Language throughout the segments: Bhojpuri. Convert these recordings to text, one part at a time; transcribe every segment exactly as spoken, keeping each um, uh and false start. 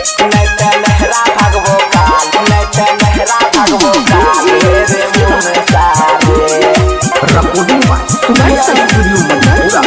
नहीं ते लहरा भगवो काल नहीं ते लहरा भगवो काल रे मुन सारे रिकॉर्डिंग बाय सुनाई स्टूडियो मंगूरा।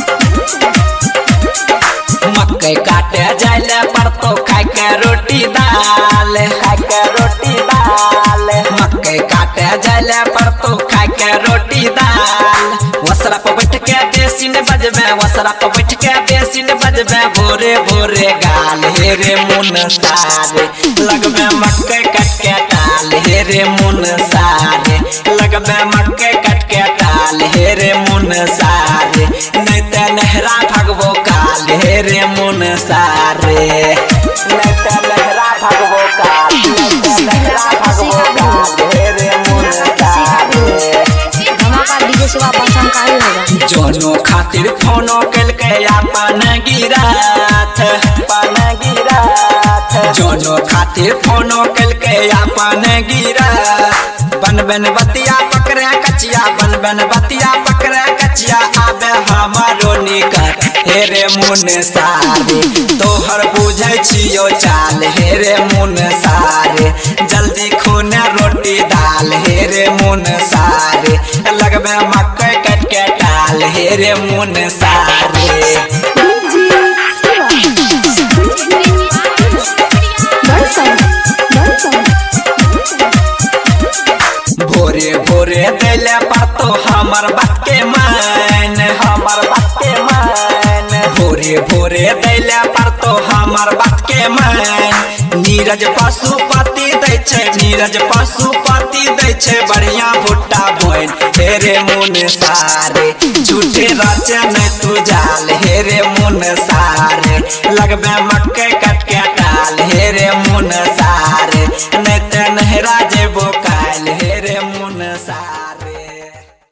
मकई काटे जाइले पर तो खाए के रोटी दाल खाए के रोटी दाल मकई काटे जाइले पर तो खाए के रोटी दाल वसरा पर बैठ के बेसिन बजबे वसरा पर बैठ के बेसिन बजबे भोरे भोरे गाल हे रे मुन सारे लगबे मकई कट के टाल हे रे मुन सारे लगबे मकई कट के टाल हे रे मुन सारे नहीं ते नहरा भगवो काल हे रे मुन सारे नहीं ते लहरा भगवो काल नहीं ते लहरा भगवो काल हे रे मुन सारे धमाका डीजे सेवा पसंद काहे होगा जोनो खातिर फोनो कल के अपन गिरात अपन गिरात जोनो खातिर फोनो कल के अपन गिरात बन बन बतिया पकड़े कचिया बन बन बतिया पकड़े कचिया आबे हमारो निकट हे रे मुन सारे तोहर बुझै छियो चाल हे रे मुन सारे जल्दी खूने रोटी दाल हे रे मुन सारे लगबे मकई कट के टाल हे रे मुन सारे भोरे भोरे दिले पर तो हमर बात के मान हमर बात के मान भोरे भोरे दिले पर तो हमर बात के मान नीरज पशुपति दै छै नीरज पशुपति दै छै बढ़िया भुट्टा बोइन हे रे मुन सारे झूठे रचे नहीं तू जाल हे रे मुन सारे लगबे मकई कट के टाल हे रे मुन सारे नहीं ते नहरा जेबो काल हे रे मुन सारे।